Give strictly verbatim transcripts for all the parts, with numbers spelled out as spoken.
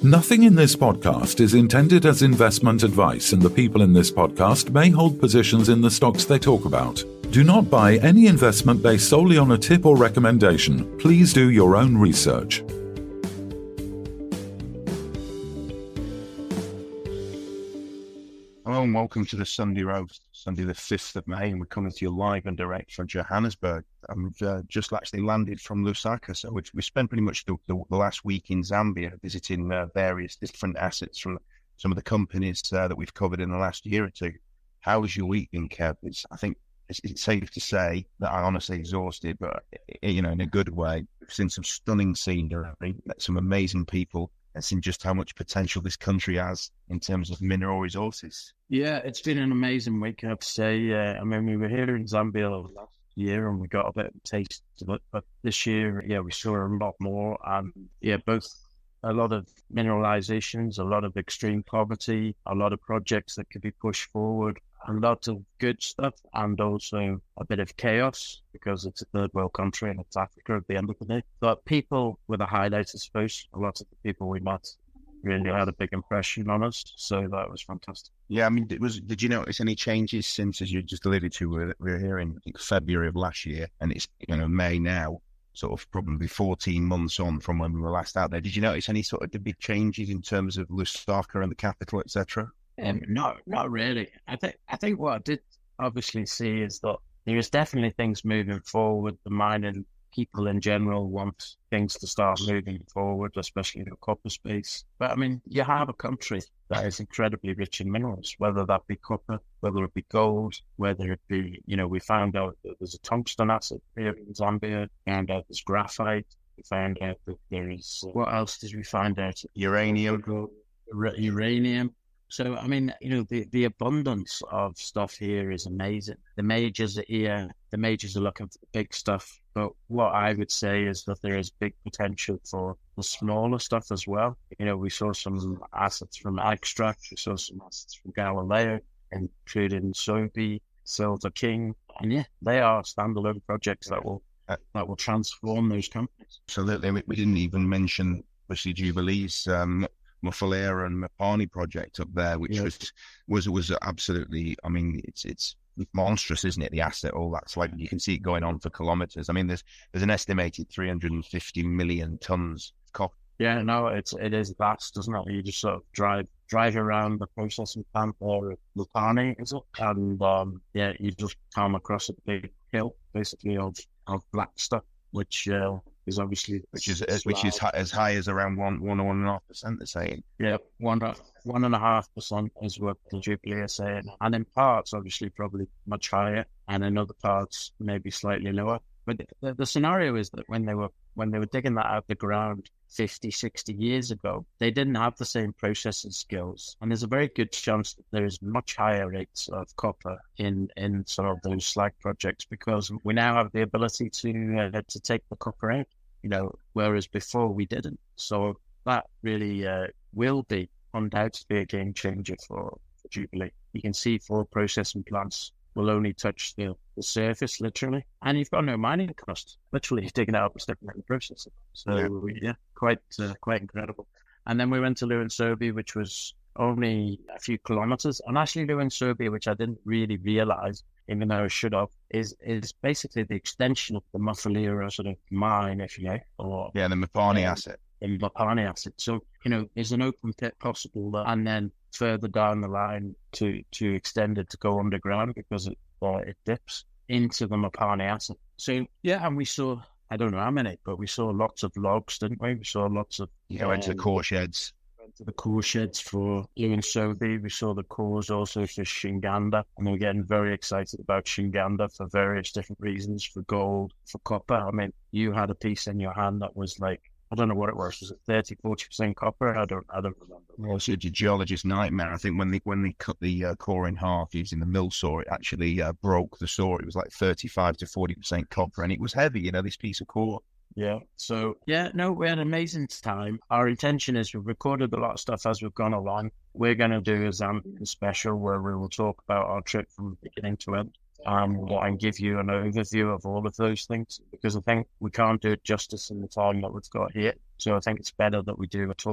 Nothing in this podcast is intended as investment advice, and the people in this podcast may hold positions in the stocks they talk about. Do not buy any investment based solely on a tip or recommendation. Please do your own research. Hello and welcome to the Sunday Roast, Sunday the fifth of May, and we're coming to you live and direct from Johannesburg. I've uh, just actually landed from Lusaka, so we, we spent pretty much the, the, the last week in Zambia visiting uh, various different assets from some of the companies uh, that we've covered in the last year or two. How was your week been, Kev? It's, I think it's, it's safe to say that I'm honestly exhausted, but you know, in a good way. We've seen some stunning scenery, met some amazing people, and seen just how much potential this country has in terms of mineral resources. Yeah, it's been an amazing week, I have to say. Uh, I mean, we were here in Zambia last year and we got a bit of a taste of it, but this year, yeah, we saw a lot more. And yeah, both a lot of mineralizations, a lot of extreme poverty, a lot of projects that could be pushed forward, a lot of good stuff, and also a bit of chaos because it's a third world country and it's Africa at the end of the day. But people were the highlights, I suppose. A lot of the people we met really had a big impression on us, so that was fantastic. Yeah, I mean, it was. Did you notice any changes since, as you just alluded to, we were, we were here in I think, February of last year, and it's you know May now, sort of probably fourteen months on from when we were last out there. Did you notice any sort of the big changes in terms of Lusaka and the capital, et cetera? Um, no, not really. I think I think what I did obviously see is that there is definitely things moving forward. The mining people in general want things to start moving forward, especially in the copper space. But I mean, you have a country that is incredibly rich in minerals, whether that be copper, whether it be gold, whether it be, you know, we found out that there's a tungsten asset here in Zambia, found out there's graphite, we found out that there is, what else did we find out? Uranium. Uranium. So, I mean, you know, the, the abundance of stuff here is amazing. The majors are here. The majors are looking for the big stuff. But what I would say is that there is big potential for the smaller stuff as well. You know, we saw some assets from Extract. We saw some assets from Galileo, including Sobi, Silver King. And yeah, they are standalone projects that will uh, that will transform those companies. Absolutely. We didn't even mention, obviously, Jubilee's um Mufulira and Mopani project up there, which yes. was was was absolutely. I mean, it's it's monstrous, isn't it? The asset, all that's like you can see it going on for kilometers. I mean, there's there's an estimated three hundred fifty million tons of copper. Yeah, no, it's it is vast, doesn't it? You just sort of drive drive around the processing plant or Mopani, is it? And um, yeah, you just come across a big hill, basically of of black stuff, which. Uh, is obviously which is as, which is as high as around one one or one and a half percent. They're saying, yeah, one one and a half percent is what the Jubilee are saying, and in parts obviously probably much higher, and in other parts maybe slightly lower. But the, the scenario is that when they were when they were digging that out of the ground fifty, sixty years ago, they didn't have the same processing skills, and there's a very good chance that there is much higher rates of copper in in sort of those slag projects because we now have the ability to uh, to take the copper out, you know, whereas before we didn't. So that really uh, will be undoubtedly a game changer for, for Jubilee. You can see four processing plants will only touch the, the surface, literally. And you've got no mining cost. Literally, you're digging it up and stepping out and processing. So, yeah, yeah quite uh, quite incredible. And then we went to Luansobi, which was only a few kilometers. And actually, Luansobi, which I didn't really realize, even though I should have, is is basically the extension of the Mufulira sort of mine, if you like. Or, yeah, the Mopani um, asset. The Mopani asset. So, you know, is an open pit possible there? And then further down the line to to extend it to go underground because it uh, it dips into the Mopani asset. So yeah, and we saw I don't know how many, but we saw lots of logs, didn't we? We saw lots of yeah, um, went to the core sheds. Went to the core sheds for Luansobi. We saw the cores also for Shinganda, and we're getting very excited about Shinganda for various different reasons, for gold, for copper. I mean, you had a piece in your hand that was like, I don't know what it was. Was it thirty, forty percent copper? I don't, I don't remember. Well, it's a geologist's nightmare. I think when they when they cut the uh, core in half using the mill saw, it actually uh, broke the saw. It was like thirty-five to forty percent copper, and it was heavy. You know, this piece of core. Yeah. So yeah, no, we had an amazing time. Our intention is we've recorded a lot of stuff as we've gone along. We're going to do a Zambian special where we will talk about our trip from beginning to end. Um, and give you an overview of all of those things, because I think we can't do it justice in the time that we've got here. So I think it's better that we do a talking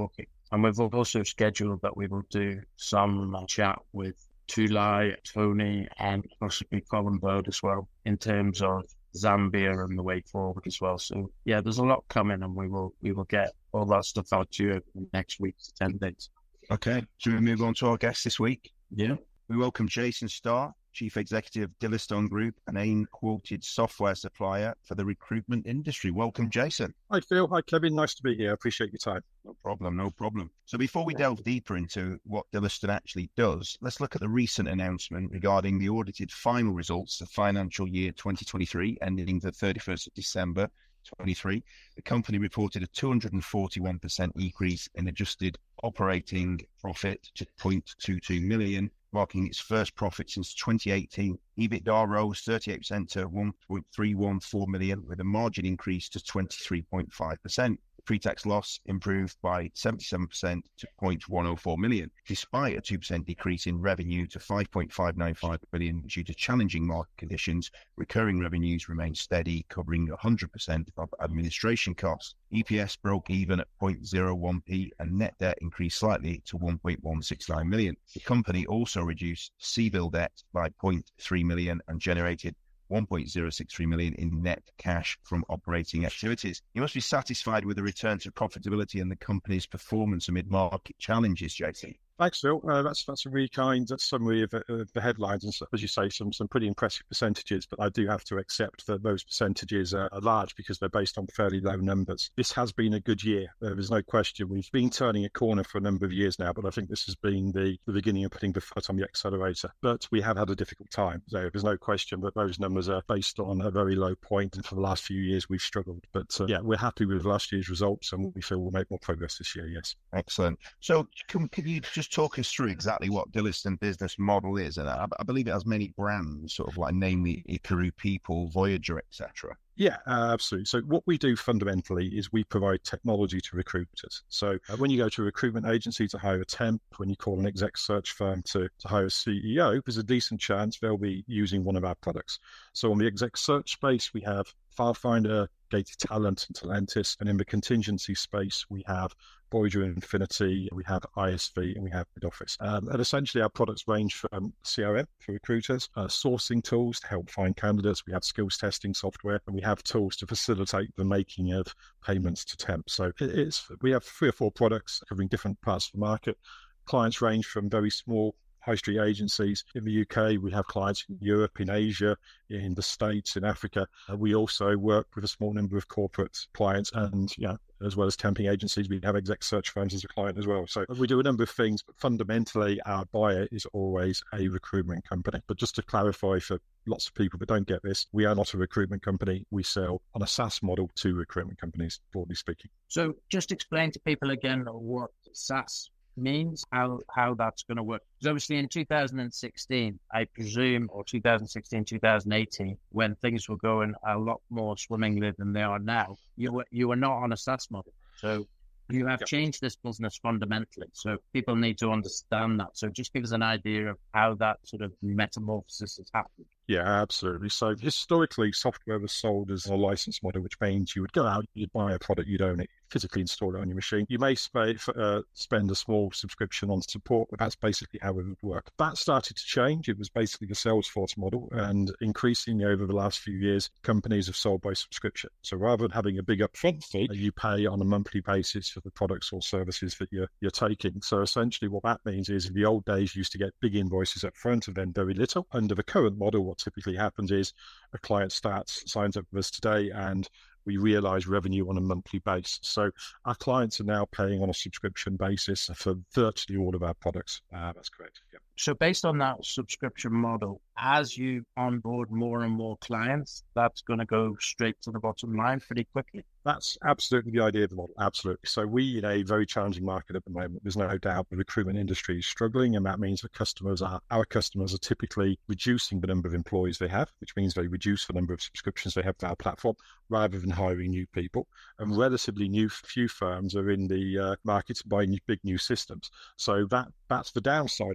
And we've also scheduled that we will do some chat with Tulay, Tony, and possibly Colin Bird as well in terms of Zambia and the way forward as well. So yeah, there's a lot coming, and we will we will get all that stuff out to you over the next week to ten days. Okay, should we move on to our guest this week? Yeah. We welcome Jason Starr, Chief Executive of Dillystone Group, an AIM-quoted software supplier for the recruitment industry. Welcome, Jason. Hi, Phil. Hi, Kevin. Nice to be here. I appreciate your time. No problem, no problem. So before we delve deeper into what Dillystone actually does, let's look at the recent announcement regarding the audited final results of financial year twenty twenty-three, ending the thirty-first of December twenty-three. The company reported a two hundred forty-one percent increase in adjusted operating profit to zero point two two million, marking its first profit since twenty eighteen. EBITDA rose thirty-eight percent to one point three one four million, with a margin increase to twenty-three point five percent. The pre-tax loss improved by seventy-seven percent to zero point one zero four million, despite a two percent decrease in revenue to five point five nine five billion due to challenging market conditions. Recurring revenues remain steady, covering one hundred percent of administration costs. E P S broke even at zero point zero one p, and net debt increased slightly to one point one six nine million. The company also reduced C-bill debt by zero point three million and generated one point zero six three million in net cash from operating activities. You must be satisfied with the return to profitability and the company's performance amid market challenges, Jason. Thanks, Phil. Uh, that's that's a really kind summary of, uh, of the headlines, and as you say, some some pretty impressive percentages. But I do have to accept that those percentages are, are large because they're based on fairly low numbers. This has been a good year. Uh, there's no question. We've been turning a corner for a number of years now, but I think this has been the, the beginning of putting the foot on the accelerator. But we have had a difficult time. So there's no question that those numbers are based on a very low point, and for the last few years we've struggled. But uh, yeah, we're happy with last year's results, and we feel we'll make more progress this year. Yes. Excellent. So can, can you just talk us through exactly what Dillystone business model is? And I, I believe it has many brands, sort of like namely Ikaru People, Voyager, et cetera. Yeah, uh, absolutely. So what we do fundamentally is we provide technology to recruiters. So uh, when you go to a recruitment agency to hire a temp, when you call an exec search firm to, to hire a C E O, there's a decent chance they'll be using one of our products. So on the exec search space, we have FileFinder, Gated Talent, and Talentis. And in the contingency space, we have Voyager Infinity, we have I S V, and we have Mid-Office. Um, and essentially, our products range from C R M for recruiters, uh, sourcing tools to help find candidates. We have skills testing software, and we have tools to facilitate the making of payments to temps. So it, it's we have three or four products covering different parts of the market. Clients range from very small high street agencies. In the U K, we have clients in Europe, in Asia, in the States, in Africa. Uh, we also work with a small number of corporate clients, and yeah, as well as temping agencies, we have exec search firms as a client as well. So we do a number of things, but fundamentally our buyer is always a recruitment company. But just to clarify for lots of people that don't get this, we are not a recruitment company. We sell on a SaaS model to recruitment companies, broadly speaking. So just explain to people again what SaaS means, how how that's going to work. Because obviously in two thousand sixteen, I presume, or two thousand sixteen, two thousand eighteen, when things were going a lot more swimmingly than they are now, you were you were not on a SaaS model. So you have changed this business fundamentally. So people need to understand that. So just give us an idea of how that sort of metamorphosis has happened. Yeah, absolutely. So historically, software was sold as a license model, which means you would go out, you'd buy a product, you'd own it, physically install it on your machine. You may sp- uh, spend a small subscription on support, but that's basically how it would work. That started to change. It was basically the Salesforce model, and increasingly over the last few years, companies have sold by subscription. So rather than having a big upfront fee, you pay on a monthly basis for the products or services that you're, you're taking. So essentially what that means is in the old days, you used to get big invoices up front and then very little. Under the current model, what typically happens is a client starts, signs up with us today, and we realize revenue on a monthly basis. So our clients are now paying on a subscription basis for virtually all of our products. Uh, that's correct. Yeah. So based on that subscription model, as you onboard more and more clients, that's going to go straight to the bottom line pretty quickly. That's absolutely the idea of the model. Absolutely. So we, in a very challenging market at the moment, there's no doubt the recruitment industry is struggling, and that means that customers are, our customers are typically reducing the number of employees they have, which means they reduce the number of subscriptions they have to our platform rather than hiring new people. And relatively new few firms are in the uh, market to buy new, big new systems. So that that's the downside of SaaS.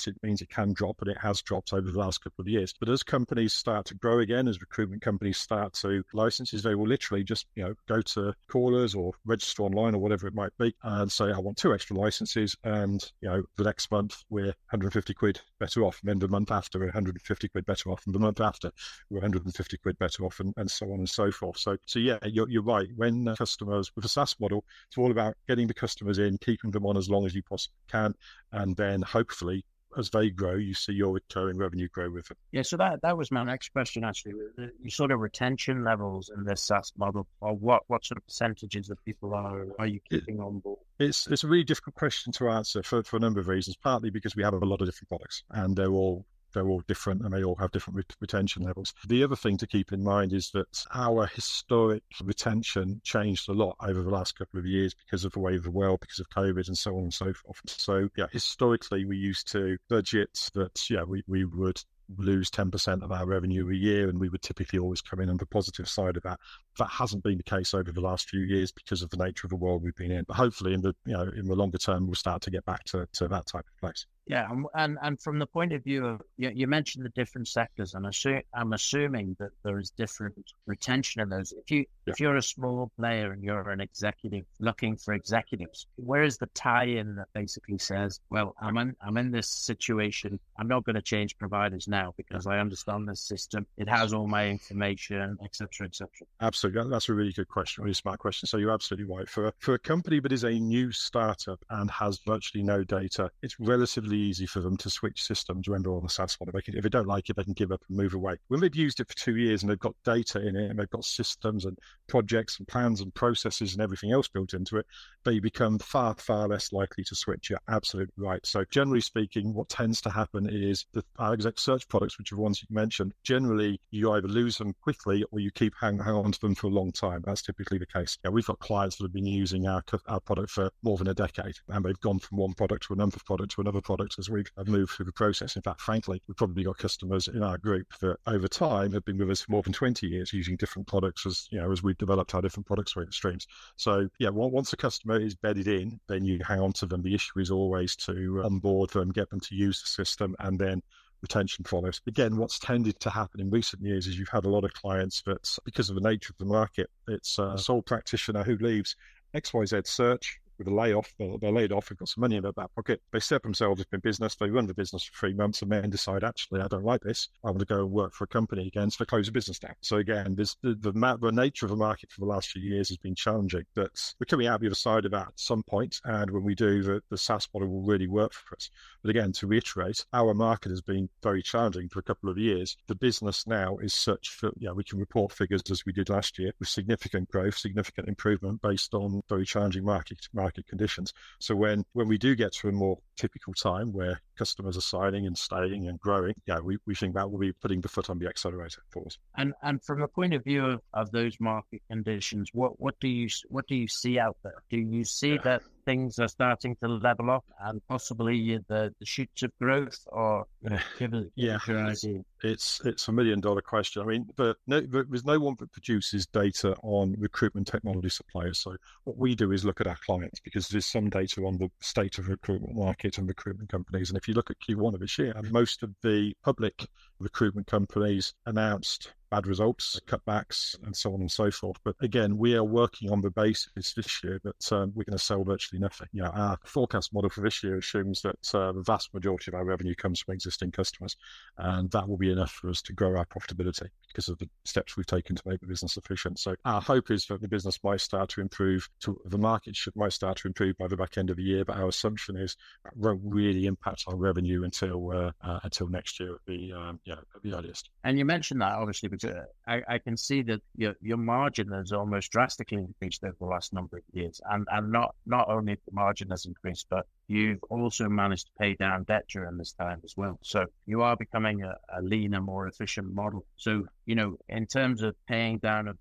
yes, it means it can drop, and it has dropped over the last couple of years. But as companies start to grow again, as recruitment companies start to licenses, they will literally just, you know, go to callers or register online or whatever it might be and say, I want two extra licenses, and, you know, the next month we're one hundred fifty quid better off, and then the month after we're one hundred fifty quid better off, and the month after we're one hundred fifty quid better off, and, and so on and so forth. So, so yeah, you're, you're right. When uh, customers, with a SaaS model, it's all about getting the customers in, keeping them on as long as you possibly can, and then hopefully, as they grow, you see your recurring revenue grow with it. Yeah, so that, that was my next question, actually. You sort of retention levels in this SaaS model, or what, what sort of percentages of people are are you keeping it, on board? It's it's a really difficult question to answer for, for a number of reasons, partly because we have a lot of different products, and they're all they're all different, and they all have different ret- retention levels. The other thing to keep in mind is that our historic retention changed a lot over the last couple of years because of the way of the world, because of COVID and so on and so forth. So yeah, historically we used to budget that, yeah, we, we would lose ten percent of our revenue a year, and we would typically always come in on the positive side of that. That hasn't been the case over the last few years because of the nature of the world we've been in. But hopefully in the, you know, in the longer term, we'll start to get back to, to that type of place. Yeah, and and from the point of view of, you, you mentioned the different sectors, and assume, I'm assuming that there is different retention in those. If you yeah. if you're a small player and you're an executive looking for executives, where is the tie-in that basically says, well, I'm in I'm in this situation, I'm not going to change providers now because I understand this system, it has all my information, et cetera, et cetera. Absolutely, that's a really good question, really smart question. So you're absolutely right. For a, for a company that is a new startup and has virtually no data, it's relatively easy for them to switch systems. Remember, on the SaaS model, they can, if they don't like it, they can give up and move away. When they've used it for two years and they've got data in it, and they've got systems and projects and plans and processes and everything else built into it, they become far, far less likely to switch. You're absolutely right. So generally speaking, what tends to happen is that our exec search products, which are the ones you mentioned, generally you either lose them quickly or you keep hang, hang on to them for a long time. That's typically the case. Yeah, we've got clients that have been using our, our product for more than a decade, and they've gone from one product to another product to another product as we've moved through the process. In fact, frankly, we've probably got customers in our group that over time have been with us for more than twenty years using different products as, you know, as we've developed our different product streams. So yeah, once a customer is bedded in, then you hang on to them. The issue is always to onboard them, get them to use the system, and then retention follows. Again, what's tended to happen in recent years is you've had a lot of clients that, because of the nature of the market, it's a sole practitioner who leaves X Y Z search with a layoff. They're, they're laid off, they've got some money in their back pocket, they set themselves up in business, they run the business for three months and then decide, actually, I don't like this, I want to go and work for a company again, so they close the business down. So again, this, the, the, the nature of the market for the last few years has been challenging, but we're coming out the other side of that at some point, and when we do, the, the SaaS model will really work for us. But again, to reiterate, our market has been very challenging for a couple of years. The business now is such that, yeah, we can report figures as we did last year with significant growth, significant improvement based on very challenging market market conditions. So when, when we do get to a more typical time where customers are signing and staying and growing, yeah, we, we think that will be putting the foot on the accelerator for us. And and from the point of view of, of those market conditions, what, what do you what do you see out there? Do you see yeah. that things are starting to level up and possibly the, the shoots of growth, or give it, yeah, give it it's, it's it's a million dollar question. I mean, but no, there's no one that produces data on recruitment technology suppliers. So what we do is look at our clients, because there's some data on the state of recruitment market and recruitment companies. And if you look at Q one of this year, most of the public recruitment companies announced bad results, cutbacks, and so on and so forth. But again, we are working on the basis this year that um, we're going to sell virtually nothing. You know, our forecast model for this year assumes that uh, the vast majority of our revenue comes from existing customers, and that will be enough for us to grow our profitability because of the steps we've taken to make the business efficient. So our hope is that the business might start to improve, to the market should might start to improve by the back end of the year, but our assumption is that won't really impact our revenue until uh, uh, until next year at the um, yeah at the earliest. And you mentioned that obviously, because I, I can see that your your margin has almost drastically increased over the last number of years, and and not not only the margin has increased, but you've also managed to pay down debt during this time as well. So you are becoming a, a leaner, more efficient model. So, you know, in terms of paying down of debt,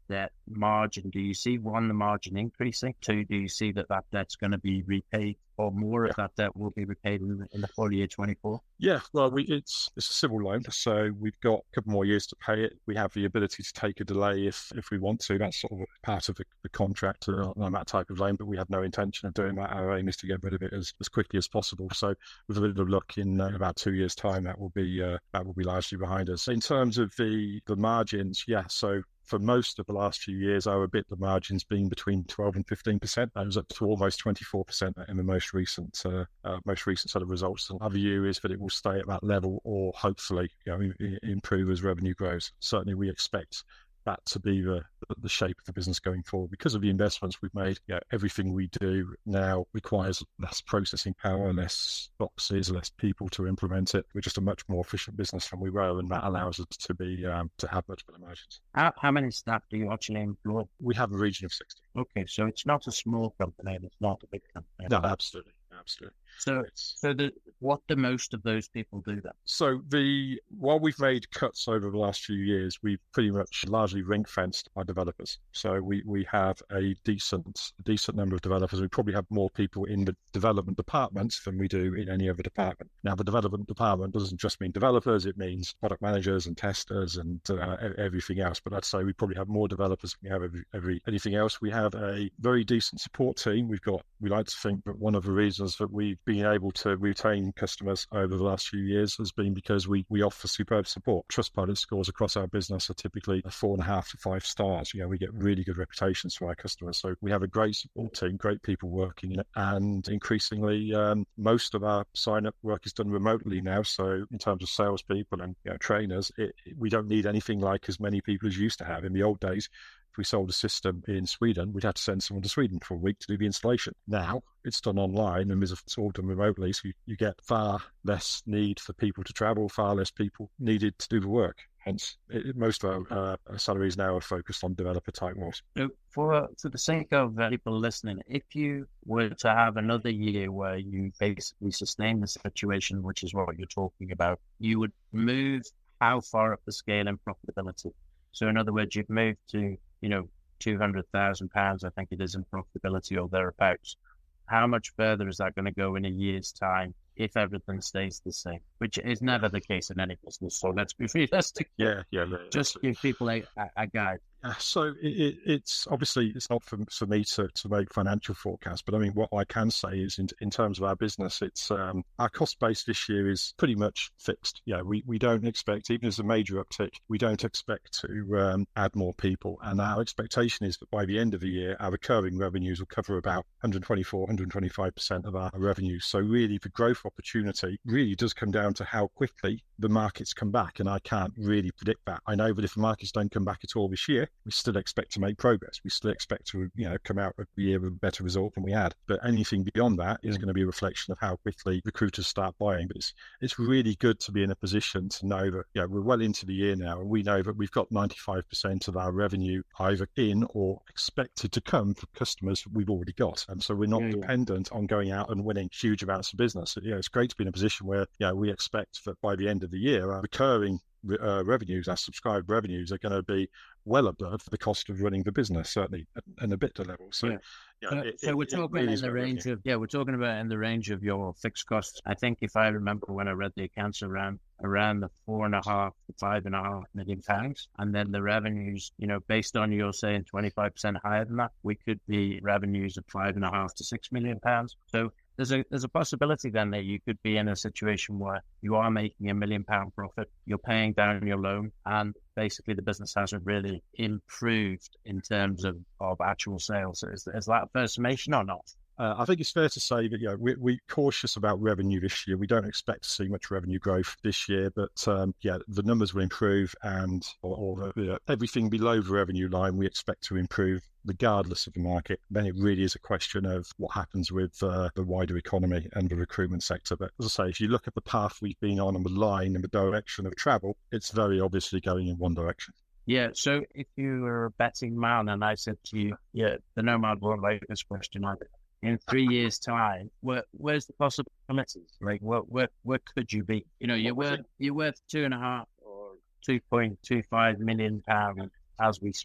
margin, do you see, one, the margin increasing? Two, do you see that that debt's going to be repaid, or more yeah. of that debt will be repaid in the, in the full year twenty-four? Yeah, well, we, it's it's a civil loan, so we've got a couple more years to pay it. We have the ability to take a delay if if we want to. That's sort of part of the, the contract on that type of loan, but we have no intention of doing that. Our aim is to get rid of it as, as quickly as possible. So with a bit of luck, in uh, about two years' time, that will be uh, that will be largely behind us. In terms of the the margins, yeah, so for most of the last few years, our EBITDA margin's been between twelve and fifteen percent. That was up to almost twenty-four percent in the most recent uh, uh, most recent set of results. And our view is that it will stay at that level, or hopefully, you know, improve as revenue grows. Certainly, we expect that to be the the shape of the business going forward. Because of the investments we've made, you know, everything we do now requires less processing power, less boxes, less people to implement it. We're just a much more efficient business than we were, and that allows us to be um, to have much better margins. How, how many staff do you actually employ? We have a region of sixty. Okay, so it's not a small company, and it's not a big company. No, absolutely, absolutely. So, it's, so the, what do most of those people do then? So the while we've made cuts over the last few years, we've pretty much largely ring fenced our developers. So we, we have a decent decent number of developers. We probably have more people in the development department than we do in any other department. Now, the development department doesn't just mean developers; it means product managers and testers and uh, everything else. But I'd say we probably have more developers than we have every, every anything else. We have a very decent support team. We've got. We like to think that one of the reasons that we've been able to retain customers over the last few years has been because we, we offer superb support. Trustpilot scores across our business are typically four and a half to five stars. You know, we get really good reputations for our customers. So we have a great support team, great people working in it, and increasingly um, most of our sign-up work is done remotely now. So in terms of salespeople and, you know, trainers, it, it, we don't need anything like as many people as you used to have. In the old days, if we sold a system in Sweden, we'd have to send someone to Sweden for a week to do the installation. Now it's done online and it's all done remotely, so you, you get far less need for people to travel, far less people needed to do the work. Hence, it, most of our uh, salaries now are focused on developer type roles. So for, for the sake of people listening, if you were to have another year where you basically sustain the situation, which is what you're talking about, you would move how far up the scale in profitability? So in other words, you've moved to, you know, two hundred thousand pounds, I think it is, in profitability or thereabouts. How much further is that going to go in a year's time if everything stays the same? Which is never the case in any business. So let's be realistic. Yeah, yeah. yeah Just give people a, a guide. Uh, so it, it, it's obviously it's not for, for me to, to make financial forecasts, but I mean, what I can say is in, in terms of our business, it's um, our cost base this year is pretty much fixed. Yeah, we, we don't expect, even as a major uptick, we don't expect to um, add more people. And our expectation is that by the end of the year, our recurring revenues will cover about one hundred twenty-four, one hundred twenty-five percent of our revenues. So really the growth opportunity really does come down to how quickly the markets come back. And I can't really predict that. I know that if the markets don't come back at all this year, we still expect to make progress. We still expect to, you know, come out of the year with a better result than we had. But anything beyond that is going to be a reflection of how quickly recruiters start buying. But it's it's really good to be in a position to know that, yeah, we're well into the year now, and we know that we've got ninety-five percent of our revenue either in or expected to come from customers that we've already got. And so we're not yeah, dependent yeah. on going out and winning huge amounts of business. You know, it's great to be in a position where, yeah, we expect that by the end of the year, our recurring Uh, revenues, our subscribed revenues are going to be well above the cost of running the business, certainly at an EBITDA level. So, yeah. you know, uh, it, so it, we're talking really in the range revenue. of yeah, we're talking about in the range of your fixed costs. I think if I remember when I read the accounts around around the four and a half to five and a half million pounds, and then the revenues, you know, based on you're saying twenty five percent higher than that, we could be revenues of five and a half to six million pounds. So. There's a there's a possibility then that you could be in a situation where you are making a million pound profit, you're paying down your loan, and basically the business hasn't really improved in terms of, of actual sales. Is, is that a fair summation or not? Uh, I think it's fair to say that, you know, we, we're cautious about revenue this year. We don't expect to see much revenue growth this year, but um, yeah, the numbers will improve, and or, or you know, everything below the revenue line we expect to improve regardless of the market. Then it really is a question of what happens with uh, the wider economy and the recruitment sector. But as I say, if you look at the path we've been on and the line and the direction of travel, it's very obviously going in one direction. Yeah, so if you were a betting man and I said to you, yeah, the Nomad won't like this question either. In three years' time, where where's the possibilities? Like, where where where could you be? You know, you're worth you're worth two and a half or two point two five million pounds as we speak.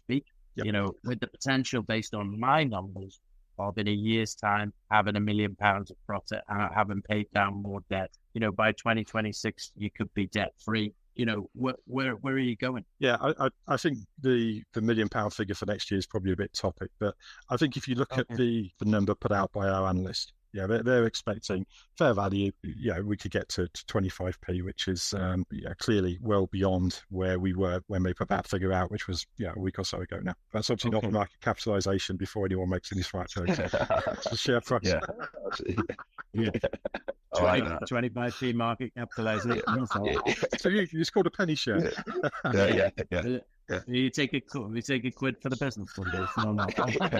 Yep. You know, with the potential based on my numbers of in a year's time having a million pounds of profit and having paid down more debt, you know, by twenty twenty-six, you could be debt free. You know, where, where where are you going? Yeah, I, I, I think the, the million pound figure for next year is probably a bit topic, but I think if you look okay. at the, the number put out by our analyst, yeah, they're, they're expecting fair value. Yeah, we could get to, to twenty-five p, which is um, yeah, clearly well beyond where we were when they put that figure out, which was yeah a week or so ago now. That's obviously okay. not the market capitalization before anyone makes any smart choices. It's the share price. Yeah. yeah. I like that. twenty-five p market capitalization. So you, it's called a penny share. yeah, yeah, yeah. yeah. You take a you take a quid for the business one day. No, no.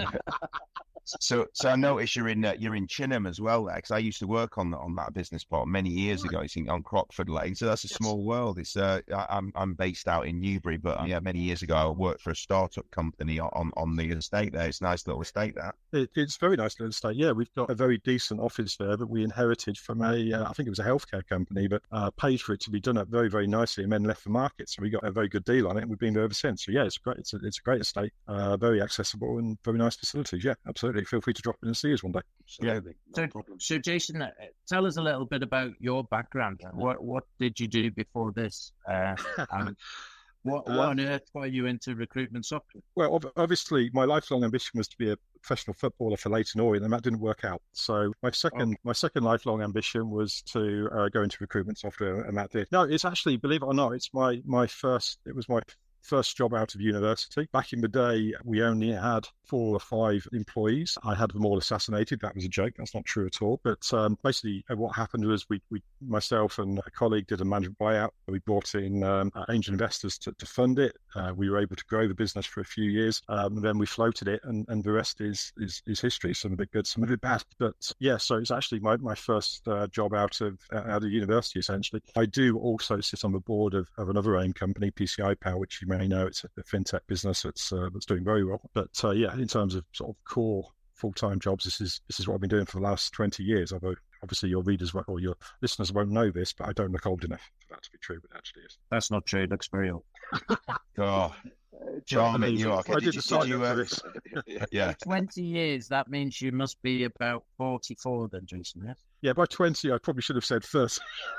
So, so I notice you're in uh, you're in Chinham as well, because I used to work on on that business part many years ago. I think on Crockford Lane. So that's a yes. small world. It's uh, I, I'm I'm based out in Newbury, but uh, yeah, many years ago I worked for a startup company on on the estate there. It's a nice little estate there. It, it's a very nice little estate. Yeah, we've got a very decent office there that we inherited from a uh, I think it was a healthcare company, but uh, paid for it to be done up very very nicely and then left for market. So we got a very good deal on it, and we've been there ever since. So yeah, it's great. It's a, it's a great estate, uh, very accessible and very nice facilities. Yeah, absolutely. Feel free to drop in and see us one day. Absolutely. Yeah. No so, so, Jason, uh, tell us a little bit about your background. What what did you do before this? Uh, and what, what uh, on earth were you into recruitment software? Well, obviously, my lifelong ambition was to be a professional footballer for Leyton Orient, and that didn't work out. So my second, okay. my second lifelong ambition was to uh, go into recruitment software, and that did. No, it's actually, believe it or not, it's my my first. It was my first job out of university. Back in the day, we only had four or five employees. I had them all assassinated. That was a joke. That's not true at all. But um, basically, what happened was we, we, myself and a colleague did a management buyout. We brought in um, angel investors to, to fund it. Uh, we were able to grow the business for a few years. Um, and then we floated it, and, and the rest is, is is history. Some of it good, some of it bad. But yeah, so it's actually my, my first uh, job out of out of university, essentially. I do also sit on the board of, of another AIM company, P C I Power, which you may know. It's a, a fintech business that's uh, that's doing very well. But uh, yeah, in terms of sort of core full-time jobs, this is this is what I've been doing for the last twenty years. Although obviously your readers or your listeners won't know this, but I don't look old enough for that to be true. But it actually is. That's not true. It looks very old. Oh, charming you are. I did, did the sign you, up uh, for this. Yeah, twenty years. That means you must be about forty-four, then, Jason. Yes. Yeah, by twenty, I probably should have said thirty.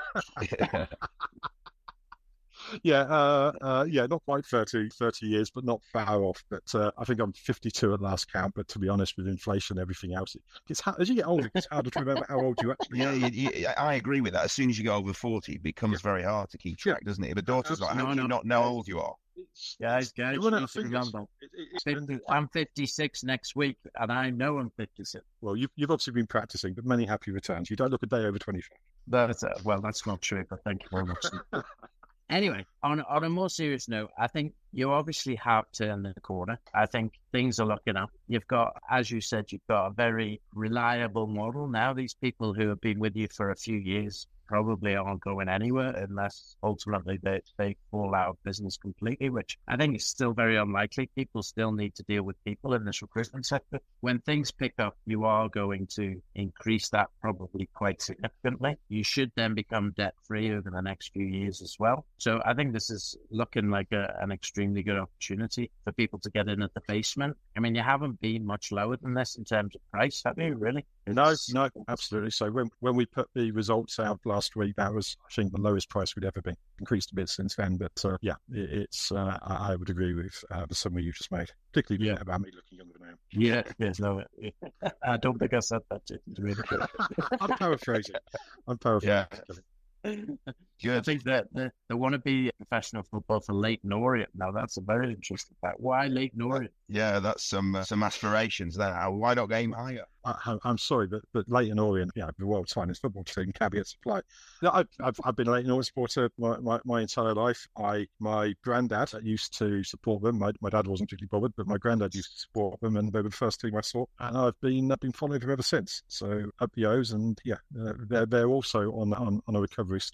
Yeah, uh, uh, yeah, not quite thirty, thirty years, but not far off. But uh, I think I'm fifty-two at last count. But to be honest, with inflation and everything else, it's hard, as you get older, it's harder to remember how old you actually are. Yeah, you, you, I agree with that. As soon as you go over forty, it becomes yeah. very hard to keep track, yeah. doesn't it? But daughter's like, how do you not know how old you are? It's, guys, guys, you need to remember. It, it, fifty, I'm fifty-six next week, and I know I'm fifty-six. Well, you've, you've obviously been practicing, but many happy returns. You don't look a day over twenty-five. That's, uh, well, that's not true, but thank you very much. Anyway, on, on a more serious note, I think you obviously have turned the corner. I think things are looking up. You've got, as you said, you've got a very reliable model. Now these people who have been with you for a few years probably aren't going anywhere unless ultimately they, they fall out of business completely, which I think is still very unlikely. People still need to deal with people in this recruitment sector. When things pick up, you are going to increase that probably quite significantly. You should then become debt-free over the next few years as well. So I think this is looking like a, an extremely good opportunity for people to get in at the basement. I mean, you haven't been much lower than this in terms of price, have you, really? It's... No, no, absolutely. So when, when we put the results out last week, that was, I think, the lowest price we'd ever been. Increased a bit since then, but uh, yeah, it, it's. Uh, I, I would agree with uh, the summary you just made, particularly yeah. about me looking younger than I am. Yeah, yes, no, I don't think I said that. Really. I'm paraphrasing. I'm paraphrasing. Yeah. Good. I think that they, they want to be a professional football for Leyton Orient. Now that's a very interesting fact. Why Leyton Orient? Yeah, that's some uh, some aspirations there. Why not game higher? I, I'm sorry, but but Leyton Orient, yeah, the world's finest football team, caveat supply. No, I've, I've I've been a Leyton Orient supporter my, my, my entire life. I my granddad used to support them. My my dad wasn't particularly bothered, but my granddad used to support them, and they were the first team I saw, and I've been I've been following them ever since. So up the O's, and yeah, uh, they're they're also on on on a recovery story, having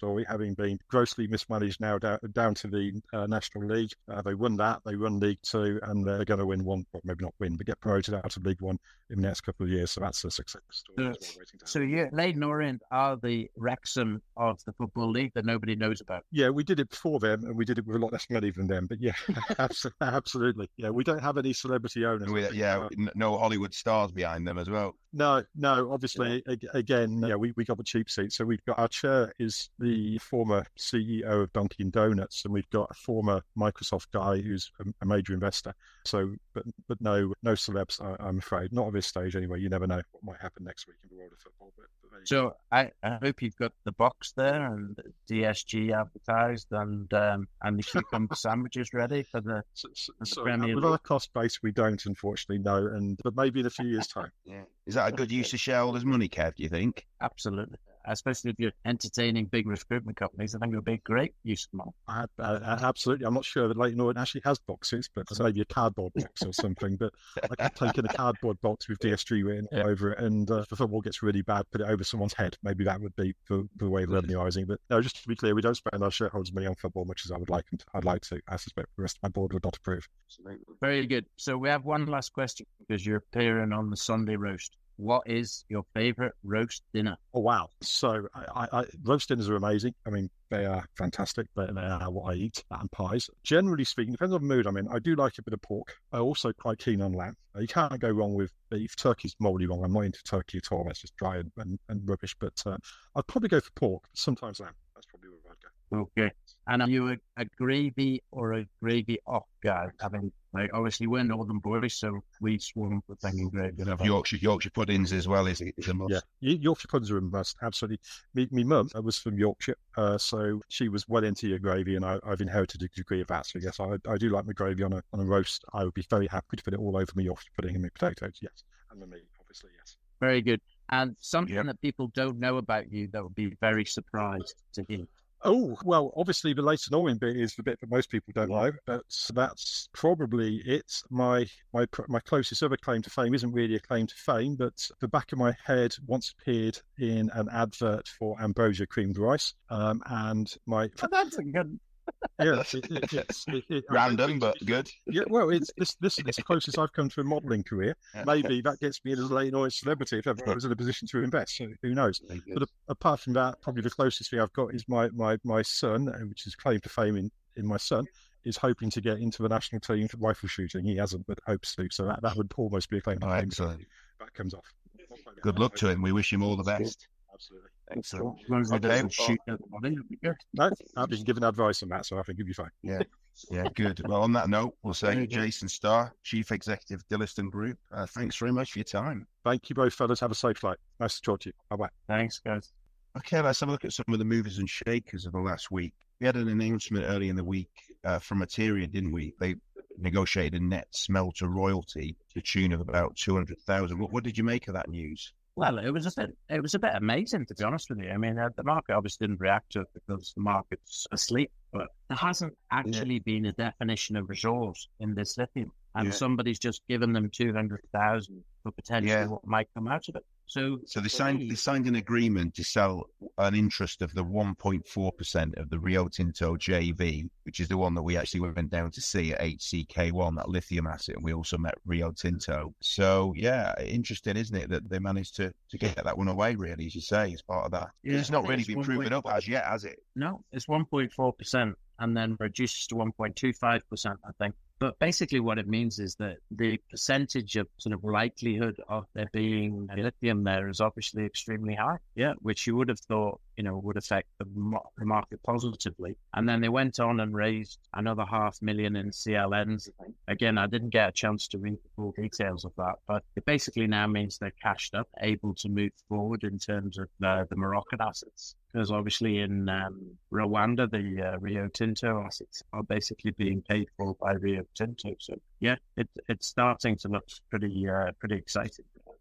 having been grossly mismanaged now down, down to the uh, National League. Uh, they won that, they won League Two, and they're going to win one, well, maybe not win, but get promoted out of League One in the next couple of years. So that's a success story. Uh, as well, waiting to So happen. yeah, Leyton Orient are the Wrexham of the Football League that nobody knows about. Yeah, we did it before them, and we did it with a lot less money than them. But yeah, absolutely. Yeah, we don't have any celebrity owners. We, yeah, Uh, n- no Hollywood stars behind them as well. No, no, obviously, ag- again, yeah, we, we got the cheap seat. So we've got our chair is the former C E O of Dunkin' Donuts, and we've got a former Microsoft guy who's a, a major investor. So, but but no no celebs, I, I'm afraid. Not at this stage anyway. You never know what might happen next week in the world of football. But, but there you go. So I, I hope you've got the box there and D S G advertised and um, and the cucumber sandwiches ready for the. So, so, the so Premier with League. our cost base, we don't, unfortunately, no. And but maybe in a few years' time. Yeah, is that a good use of shareholders' money, Kev? Do you think? Absolutely. Especially if you're entertaining big recruitment companies, I think it would be a great use of money. I, uh, absolutely. I'm not sure that Leyton Orient actually has boxes, but maybe a cardboard box or something. But I could take in a cardboard box with D S G written Yeah. over it, and uh, if the football gets really bad, put it over someone's head. Maybe that would be the, the way of revenueising. But no, just to be clear, we don't spend our shareholders' money on football much as I would like them to. I'd like to. I suspect the rest of my board would not approve. Very good. So we have one last question because you're appearing on the Sunday roast. What is your favourite roast dinner? Oh, wow. So I, I, I, roast dinners are amazing. I mean, they are fantastic. They, they are what I eat, and pies. Generally speaking, depends on the mood I'm in. I do like a bit of pork. I'm also quite keen on lamb. You can't go wrong with beef. Turkey's morally wrong. I'm not into turkey at all. That's just dry and, and, and rubbish. But uh, I'd probably go for pork, but sometimes lamb. That's probably where I'd go. Okay. And are you a, a gravy or a gravy off guy? I mean, like, obviously we're Northern boys, so we swarm for thinking gravy. You know, Yorkshire Yorkshire puddings as well is, is a must. Yeah, Y- Yorkshire puddings are a must, absolutely. Me, me mum uh, was from Yorkshire, uh, so she was well into your gravy, and I, I've inherited a degree of that. So yes, I, I do like my gravy on a on a roast. I would be very happy to put it all over my Yorkshire pudding and my potatoes, yes, and the meat, obviously, yes. Very good. And something Yep. that people don't know about you that would be very surprised to hear. Oh, well, obviously the Leyton Orient bit is the bit that most people don't know, but that's probably it. My my my closest other claim to fame isn't really a claim to fame, but the back of my head once appeared in an advert for Ambrosia creamed rice, um, and my Oh, that's a good. yeah, it, it, it's it, it, Random, but good. Yeah, well, it's this this is the closest I've come to a modelling career. Maybe that gets me in as a Leyton Orient celebrity if ever I was in a position to invest. So who knows? But a, apart from that, probably the closest thing I've got is my my my son, uh, which is claim to fame in, in my son, is hoping to get into the national team for rifle shooting. He hasn't, but hopes to. So that, that would almost be a claim to Oh, fame. excellent. That comes off. Good luck to him. We wish him all the best. Absolutely. Excellent. As long as he Okay. doesn't shoot at the body, it'll be good. No, I've been given advice on that, so I think you'll be fine. Yeah, yeah, good. Well, on that note, we'll say Jason Starr, Chief Executive, Dilliston Group. Uh, thanks very much for your time. Thank you both, fellas. Have a safe flight. Nice to talk to you. Bye bye. Thanks, guys. Okay, let's have a look at some of the movers and shakers of the last week. We had an announcement early in the week uh, from Materia, didn't we? They negotiated a net smelter royalty to the tune of about two hundred thousand. What, what did you make of that news? Well, it was a bit, it was a bit amazing, to be honest with you. I mean, uh, the market obviously didn't react to it because the market's asleep, but there hasn't actually been a definition of resource in this lithium. And Yeah. somebody's just given them two hundred thousand for potentially Yeah. what might come out of it. So, So they for signed me- they signed an agreement to sell an interest of the one point four percent of the Rio Tinto J V, which is the one that we actually went down to see at H C K one, that lithium asset, and we also met Rio Tinto. So yeah, interesting, isn't it, that they managed to, to get that one away, really, as you say, as part of that. Yeah, It's not I think really it's been one proven point up as yet, has it? No, it's one point four percent and then reduces to one point two five percent, I think. But basically what it means is that the percentage of sort of likelihood of there being lithium there is obviously extremely high. Yeah, which you would have thought, you know, would affect the, mar- the market positively. And then they went on and raised another half million in C L Ns. I think. Again, I didn't get a chance to read the full details of that, but it basically now means they're cashed up, able to move forward in terms of uh, the Moroccan assets. Because obviously in um, Rwanda, the uh, Rio Tinto assets are basically being paid for by Rio Tinto. So yeah, it, it's starting to look pretty uh, pretty exciting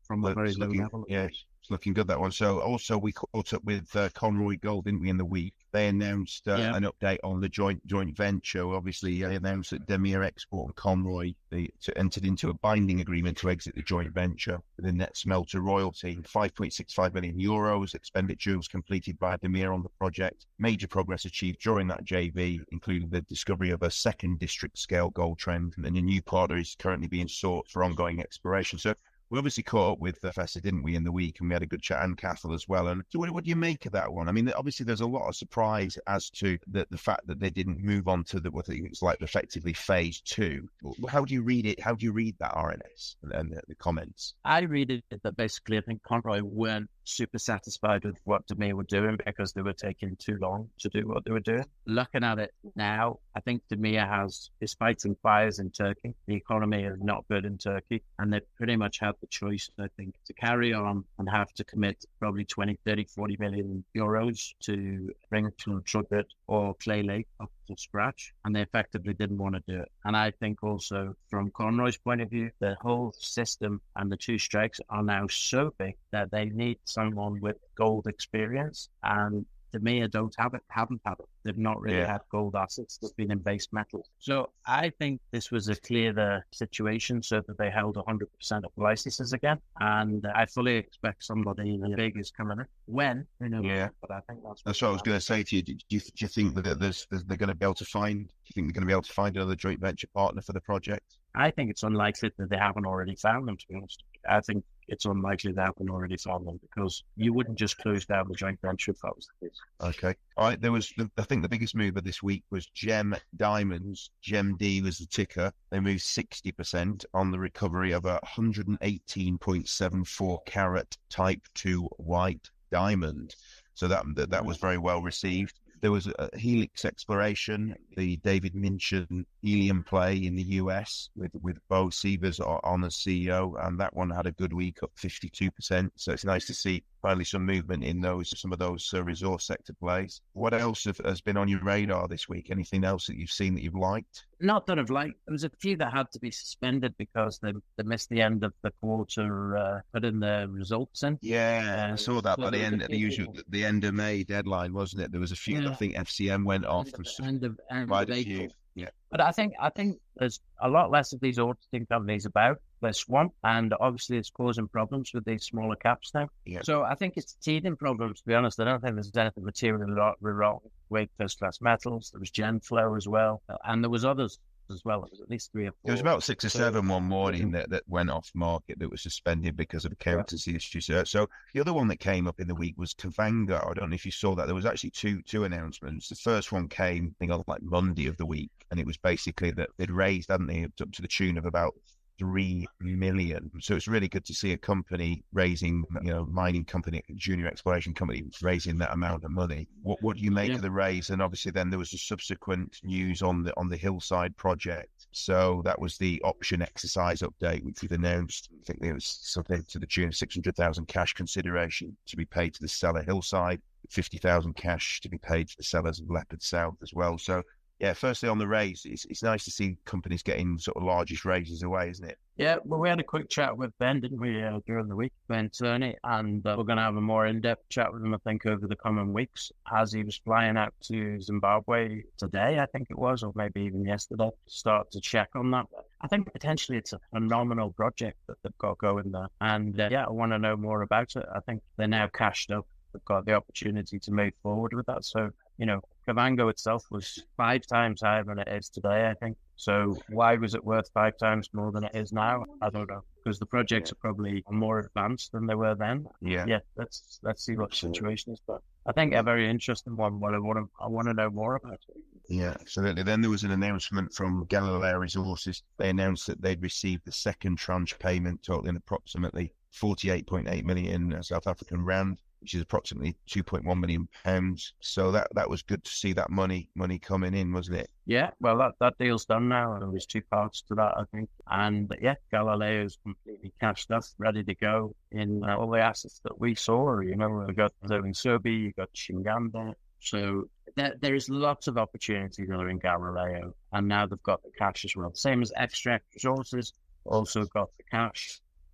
from a very low looking, level. Yeah, it's looking good, that one. So also we caught up with uh, Conroy Gold, didn't we, in the week? They announced uh, Yeah. an update on the joint joint venture. Obviously, they announced that Demir Export and Conroy they to, entered into a binding agreement to exit the joint venture with a net smelter royalty. five point six five million euros expenditure was completed by Demir on the project. Major progress achieved during that J V, including the discovery of a second district-scale gold trend, and a new partner is currently being sought for ongoing exploration. So we obviously caught up with the Professor, didn't we, in the week, and we had a good chat, and Cathal as well. And so what, what do you make of that one? I mean, obviously there's a lot of surprise as to the, the fact that they didn't move on to the, what it's like effectively phase two. How do you read it? How do you read that R N S and, and the, the comments? I read it that basically I think Conroy weren't super satisfied with what Demir were doing because they were taking too long to do what they were doing. Looking at it now, I think Demir has, is fighting fires in Turkey. The economy is not good in Turkey, and they pretty much have the choice, I think, to carry on and have to commit probably twenty, thirty, forty million euros to bring Çukurçuk or Clay Lake up to scratch, and they effectively didn't want to do it. And I think also from Conroy's point of view, the whole system and the two strikes are now so big that they need someone with gold experience, and Demir don't have it, haven't had it. They've not really Yeah. had gold assets. They've been in base metals. So I think this was a clearer situation so that they held one hundred percent of licenses again. And I fully expect somebody big is coming in. When? Who knows? Yeah. But I think that's That's what I was going to say to you. Do you, do you think that there's, there's, they're going to be able to find, do you think they're going to be able to find another joint venture partner for the project? I think it's unlikely that they haven't already found them, to be honest. I think it's unlikely they haven't already found them because you wouldn't just close down the joint venture if that was the case. Okay. All right. There was, I think the biggest mover this week was Gem Diamonds. Gem D was the ticker. They moved sixty percent on the recovery of a one hundred eighteen point seven four carat type two white diamond. So that, that, that was very well received. There was a Helix Exploration, the David Minchin helium play in the U S with, with Bo Sievers on as C E O, and that one had a good week, up fifty-two percent. So it's nice to see finally some movement in those, some of those uh, resource sector plays. What else have, has been on your radar this week? Anything else that you've seen that you've liked? Not that I've liked. There was a few that had to be suspended because they, they missed the end of the quarter, uh, putting the results in. Yeah, I Uh, saw that so by the there was end, a the few usual, people- the end of May deadline, wasn't it? There was a few. Yeah. I think F C M went off. End and of, stuff. end of, end Quite of a few. April. Yeah. But I think I think there's a lot less of these auditing companies about. Less one, and obviously it's causing problems with these smaller caps now. Yeah. So I think it's teething problems. To be honest, I don't think there's anything materially wrong with First Class Metals. There was Genflow as well, and there was others as well. There was at least three or four. There was about six or So- seven one morning that, that went off market that was suspended because of accountancy issues. So, so the other one that came up in the week was Kavanga. I don't know if you saw that. There was actually two two announcements. The first one came, I think, on like Monday of the week, and it was basically that they'd raised, hadn't they, up to the tune of about three million. So it's really good to see a company raising, you know, mining company, junior exploration company raising that amount of money. What what do you make Yeah. of the raise? And obviously then there was a subsequent news on the on the Hillside project. So that was the option exercise update, which we've announced. I think it was something to the tune of six hundred thousand cash consideration to be paid to the seller Hillside, fifty thousand cash to be paid to the sellers of Leopard South as well. So yeah, firstly on the raise, it's, it's nice to see companies getting sort of largest raises away, isn't it? Yeah, well, we had a quick chat with Ben, didn't we, uh, during the week, Ben Turney, and uh, we're going to have a more in-depth chat with him, I think, over the coming weeks, as he was flying out to Zimbabwe today, I think it was, or maybe even yesterday, to start to check on that. I think potentially it's a phenomenal project that they've got going there, and uh, yeah, I want to know more about it. I think they're now cashed up. They've got the opportunity to move forward with that, so, you know, Kavango itself was five times higher than it is today, I think. So why was it worth five times more than it is now? I don't know. Because the projects are probably more advanced than they were then. Yeah. Yeah, let's let's see what the situation is. But I think a very interesting one. What I want to I want to know more about it. Yeah, absolutely. Then there was an announcement from Galileo Resources. They announced that they'd received the second tranche payment totaling approximately forty-eight point eight million South African rand, which is approximately two point one million pounds. So that, that was good to see that money money coming in, wasn't it? Yeah, well, that, that deal's done now. There was two parts to that, I think. And yeah, Galileo's completely cashed up, ready to go in uh, all the assets that we saw. You know, we got Zoe, you got Chinganda. So there, there is lots of opportunity there in Galileo. And now they've got the cash as well. Same as Extract Resources, also got the cash.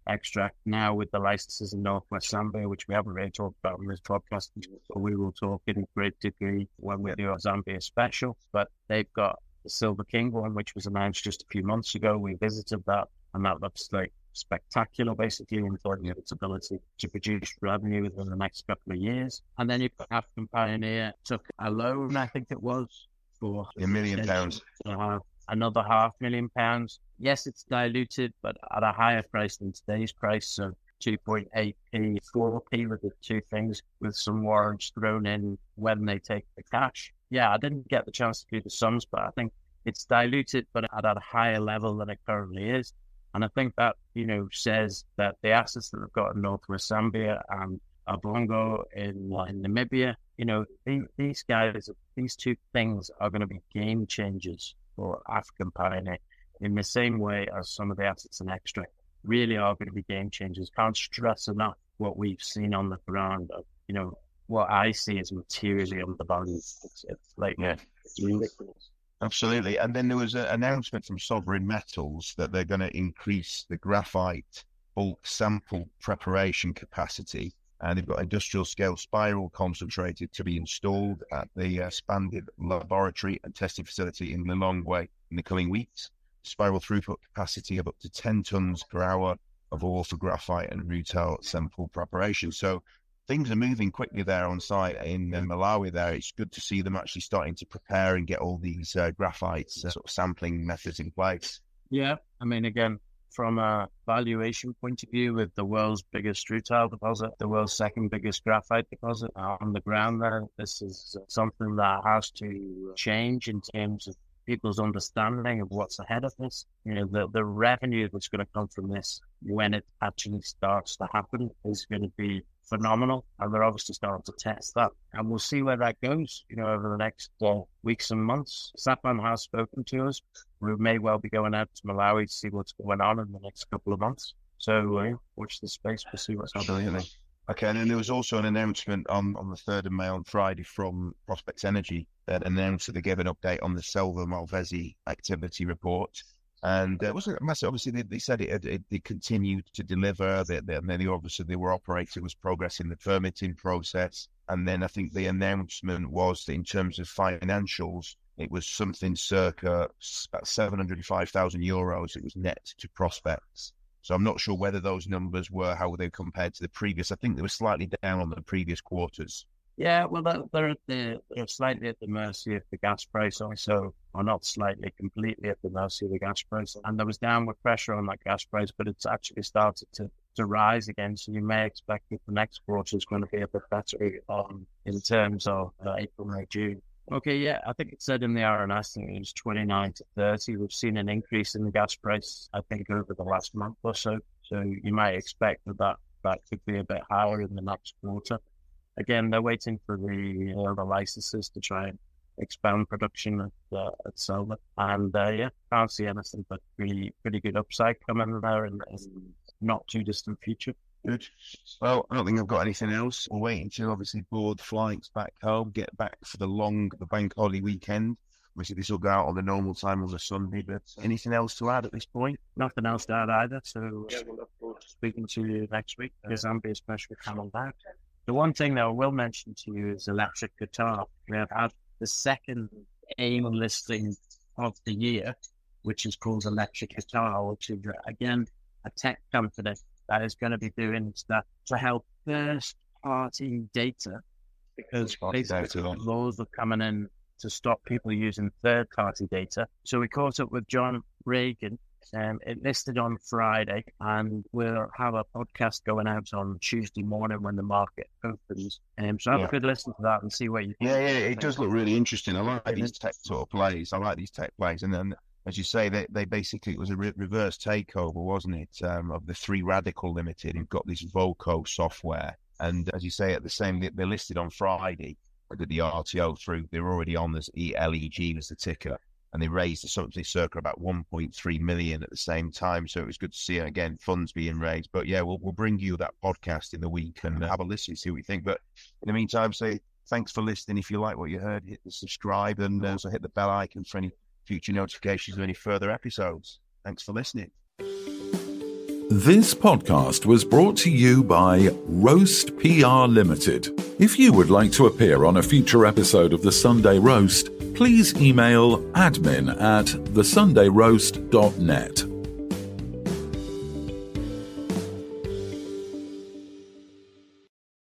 extract. Now with the licenses in Northwest Zambia, which we haven't really talked about in this podcast, but we will talk in great degree when we do our Zambia special. But they've got the Silver King one, which was announced just a few months ago. We visited that, and that looks like spectacular, basically, in terms of its ability to produce revenue within the next couple of years. And then you've got African Pioneer, took a loan, I think it was, for a million pounds. Uh, another half million pounds. Yes, it's diluted, but at a higher price than today's price. So two point eight p, four p with the two things, with some warrants thrown in when they take the cash. Yeah, I didn't get the chance to do the sums, but I think it's diluted, but at a higher level than it currently is. And I think that, you know, says that the assets that they've got in Northwest Zambia and Abongo in, in Namibia, you know, these, these guys, these two things are going to be game changers for African Pioneer in the same way as some of the assets in Extract really are going to be game changers. Can't stress enough what we've seen on the ground of, you know, what I see as materially undervalued. It's, it's like, yeah, it's ridiculous. Absolutely. And then there was an announcement from Sovereign Metals that they're going to increase the graphite bulk sample preparation capacity. And they've got industrial scale spiral concentrated to be installed at the uh, expanded laboratory and testing facility in Lilongwe in the coming weeks. Spiral throughput capacity of up to ten tons per hour of ore for graphite and rutile sample preparation. So things are moving quickly there on site in uh, Malawi there. It's good to see them actually starting to prepare and get all these uh, graphite uh, sort of sampling methods in place. Yeah, I mean, again, from a valuation point of view, with the world's biggest rutile deposit, the world's second biggest graphite deposit on the ground there, this is something that has to change in terms of people's understanding of what's ahead of this. You know, the, the revenue that's going to come from this when it actually starts to happen is going to be phenomenal, and they're obviously starting to test that, and we'll see where that goes, you know, over the next uh, weeks and months. Sapan has spoken to us. We may well be going out to Malawi to see what's going on in the next couple of months. So uh, watch the space, we'll see what's happening. Okay, and then there was also an announcement on, on the third of May on Friday from Prospex Energy that announced that they gave an update on the Selva Malvezzi activity report. And uh, it wasn't massive. Obviously, they, they said it, it, it continued to deliver. They, they, and then obviously they were operating, was progressing the permitting process. And then I think the announcement was that in terms of financials, it was something circa about seven hundred five thousand euros. It was net to Prospex. So I'm not sure whether those numbers were how they compared to the previous. I think they were slightly down on the previous quarters. Yeah, well, they're, they're, at the, they're slightly at the mercy of the gas price also, or not slightly, completely at the mercy of the gas price. And there was downward pressure on that gas price, but it's actually started to, to rise again. So you may expect that the next quarter is going to be a bit better um, in terms of uh, April, May, June. Okay, yeah, I think it said in the R N S, I think it was twenty-nine to thirty. We've seen an increase in the gas price, I think, over the last month or so. So you might expect that that, that could be a bit higher in the next quarter. Again, they're waiting for the, uh, the licenses to try and expand production at, uh, at Selva. And uh, yeah, can't see anything but pretty, pretty good upside coming there in the not too distant future. Good. Well, I don't think I've got anything else. We'll wait until obviously board flights back home, get back for the long, the bank holiday weekend. Obviously, this will go out on the normal time on the Sunday, but anything else to add at this point? Nothing else to add either. So yeah, we'll look forward to speaking to you next week. The Zambia special coming back. The one thing that I will mention to you is Electric Qatar. We have had the second AIM listing of the year, which is called Electric Qatar, which is, again, a tech company that is going to be doing stuff to help first-party data, because basically laws are coming in to stop people using third-party data. So we caught up with John Reagan. Um, it listed on Friday, and we'll have a podcast going out on Tuesday morning when the market opens. Um, so have yeah. a good listen to that and see what you think. Yeah, yeah, it does look really interesting. I like these tech sort of plays. I like these tech plays. And then, as you say, they, they basically, it was a re- reverse takeover, wasn't it, um, of the Three Radical Limited, who've got this Voco software. And as you say, at the same, they, they're listed on Friday. I did the R T O through, they're already on this E L E G as the ticker. And they raised something circa about one point three million at the same time. So it was good to see, again, funds being raised. But yeah, we'll we'll bring you that podcast in the week and have a listen, see what you think. But in the meantime, say thanks for listening. If you like what you heard, hit the subscribe and also hit the bell icon for any future notifications of any further episodes. Thanks for listening. This podcast was brought to you by Roast P R Limited. If you would like to appear on a future episode of The Sunday Roast, please email admin at the sunday roast dot net.